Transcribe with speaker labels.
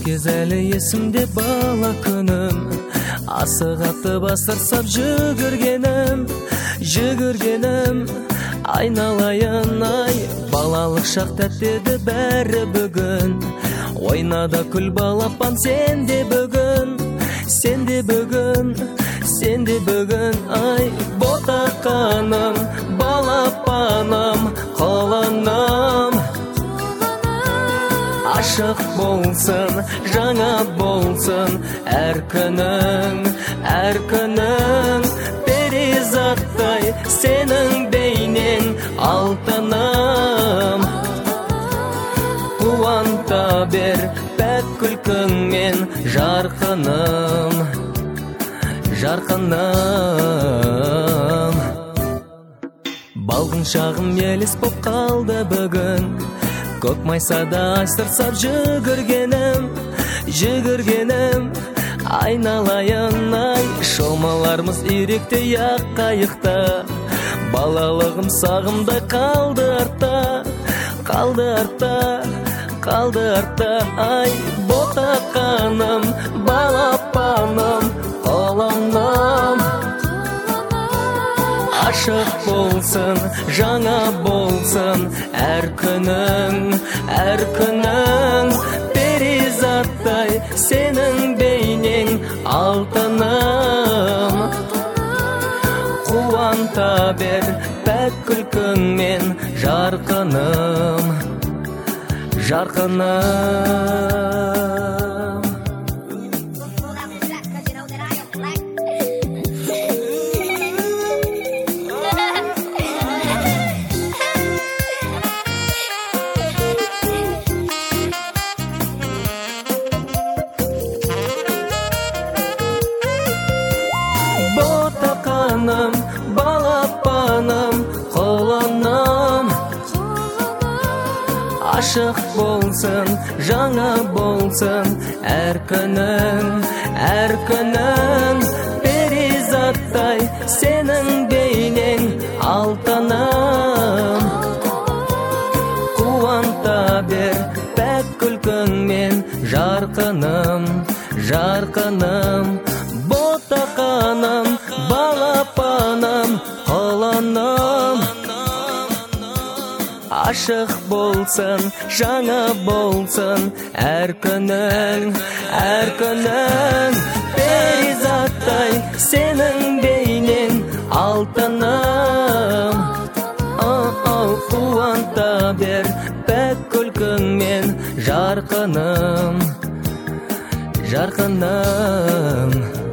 Speaker 1: кез әлі есімде бала күнім, асық атып астырсап жүгіргенім, айналайын ай, балалық шақ тәттеді бәрі бүгін. Ойнада күл балапан сенде бүгін, ай, ботақаным, балапаным, қоланым. Ашық болсын, жаңа болсын, әр күнің, перизаттай сенің бейнең алтыным. Қуанта бер пәк күлкіңмен жарқыным. Балғын шағым елес боп қалды бүгін, көк майсада астырсап жүгіргенім, айналайын ай, шомаларымыз иректе яқ қайықта. Балалығым сағымдай қалды артта, ай, ботақаным, балапаным, қоланым. Ашық болсын, жаңа болсын, әр күнің, перизаттай сенің бейнең алтыным. Қуанта бер пәк күлкіңмен жарқыным. Ботақаным, балапаным, қоланым. Ашық болсын, жаңа болсын, әр күнің, перизаттай сенің бейнең алтыным. Қуанта бер пәк күлкіңмен жарқыным. Ботақаным, балапаным, қоланым. Ашық болсын, жаңа болсын, әр күнің, перизаттай сенің бейнең алтыным. Қуанта бер пәк күлкіңмен жарқыным.